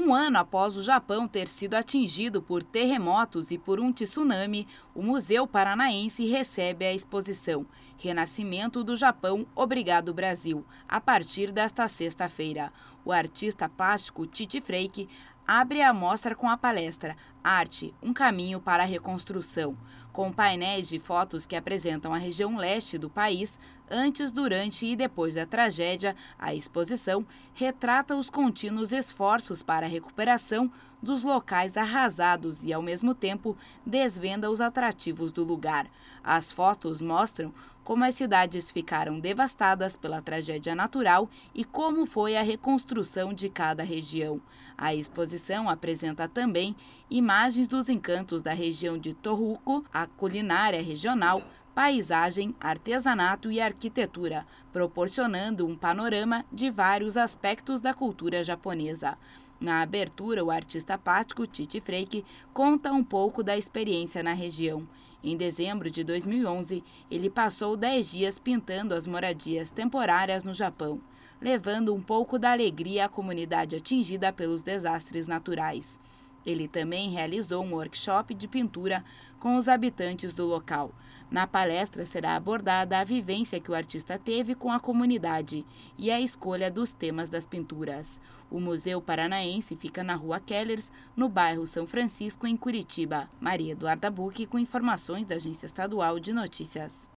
Um ano após o Japão ter sido atingido por terremotos e por um tsunami, o Museu Paranaense recebe a exposição Renascimento do Japão, Obrigado Brasil, a partir desta sexta-feira. O artista plástico Titi Freik abre a mostra com a palestra Arte, um caminho para a reconstrução, com painéis de fotos que apresentam a região leste do país antes, durante e depois da tragédia. A exposição retrata os contínuos esforços para a recuperação dos locais arrasados e, ao mesmo tempo, desvenda os atrativos do lugar. As fotos mostram como as cidades ficaram devastadas pela tragédia natural e como foi a reconstrução de cada região. A exposição apresenta também imagens dos encantos da região de Tohoku, a culinária regional, paisagem, artesanato e arquitetura, proporcionando um panorama de vários aspectos da cultura japonesa. Na abertura, o artista plástico Titi Freik conta um pouco da experiência na região. Em dezembro de 2011, ele passou 10 dias pintando as moradias temporárias no Japão, levando um pouco da alegria à comunidade atingida pelos desastres naturais. Ele também realizou um workshop de pintura com os habitantes do local. Na palestra será abordada a vivência que o artista teve com a comunidade e a escolha dos temas das pinturas. O Museu Paranaense fica na Rua Kellers, no bairro São Francisco, em Curitiba. Maria Eduarda Bucchi, com informações da Agência Estadual de Notícias.